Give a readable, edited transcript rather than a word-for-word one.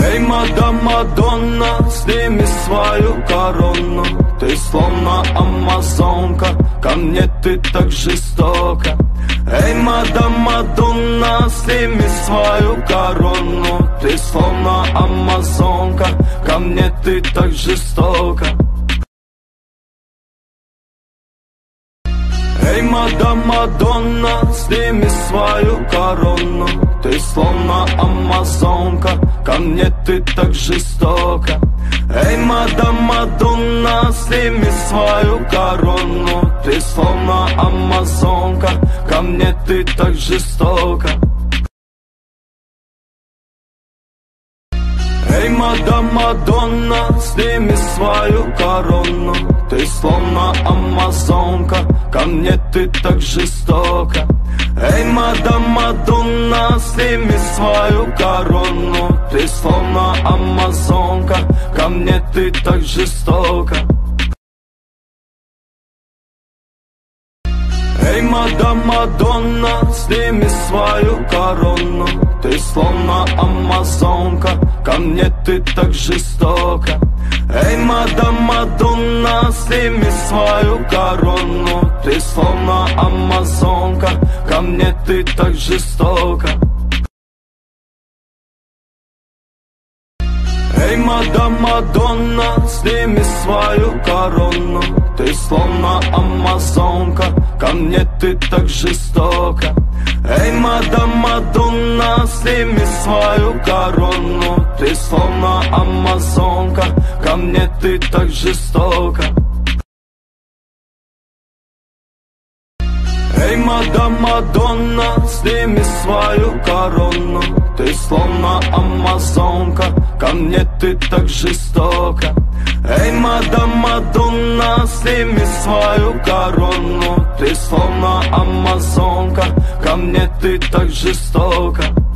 Эй, мадам Мадонна, сними свою корону. Ты словно амазонка, ко мне ты так жестока. Эй, мадам Мадонна, сними свою корону. Ты словно амазонка, ко мне ты так жестока. Эй, мадам Мадонна, сними свою корону. Ты словно амазонка, ко мне ты так жестока. Эй, мадам Мадонна, сними свою корону. Ты словно амазонка, ко мне ты так жестока. Эй, мадам Мадонна, сними свою корону. Ты словно амазонка, ко мне ты так жестока. Эй, мадам Мадонна, сними свою корону. Ты словно амазонка, ко мне ты так жестока. Эй, мадам Мадонна, сними свою корону. Ты словно амазонка, ко мне ты так жестока. Эй, мадам Мадонна, сними свою корону. Ты словно амазонка, ко мне ты так жестока. Эй, мадам Мадонна, сними свою корону. Ты словно амазонка, ко мне ты так жестока. Эй, мадам Мадонна, сними свою корону. Ты словно амазонка, ко мне ты так жестока. Эй, мадам Мадонна, сними свою корону. Ты словно амазонка, ко мне ты так жестока. Эй, мадам Мадонна, сними свою корону. Ты словно амазонка, ко мне ты так жестока.